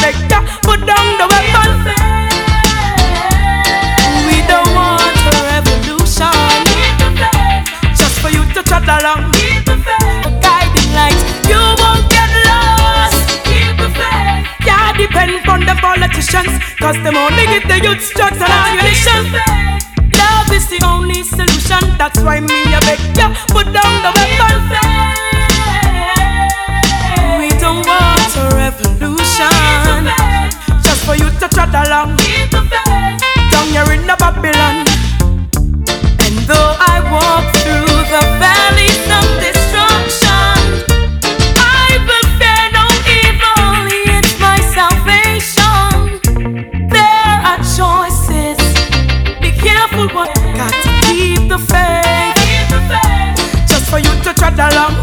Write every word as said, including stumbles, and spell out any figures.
beg ya, put down the weapon. We don't want a revolution, just for you to trot along. The guiding lights, you won't get lost. Yeah, depend on the politicians, cause them only give the youth drugs and ammunition. Love is the only solution, that's why me a beg ya, put down the weapon. We don't want a revolution, just for you to trot along. Down here in the Babylon. And though I walk through the valleys of destruction, I will fear no evil, it's my salvation. There are choices, be careful what. Got to keep the faith, just for you to trot along.